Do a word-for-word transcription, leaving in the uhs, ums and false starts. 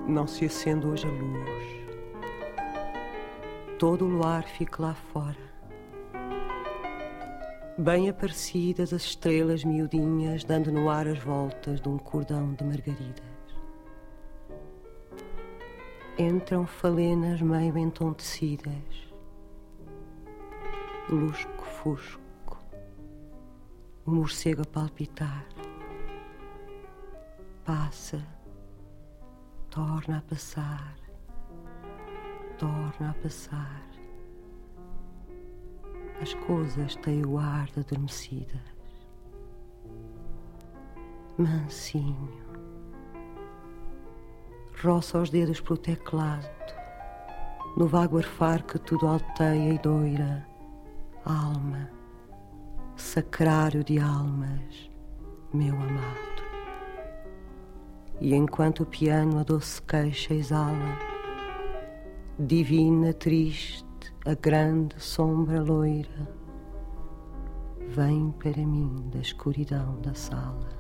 Não se acende hoje a luz. Todo o luar fica lá fora. Bem aparecidas as estrelas miudinhas, dando no ar as voltas de um cordão de margaridas. Entram falenas meio entontecidas. Lusco-fusco. O morcego a palpitar. Passa. Torna a passar. Torna a passar. As coisas têm o ar de adormecidas. Mansinho. Roça os dedos pelo teclado, no vago arfar que tudo alteia e doira. Alma, sacrário de almas, meu amado. E enquanto o piano a doce queixa exala, divina, triste, a grande sombra loira vem para mim da escuridão da sala.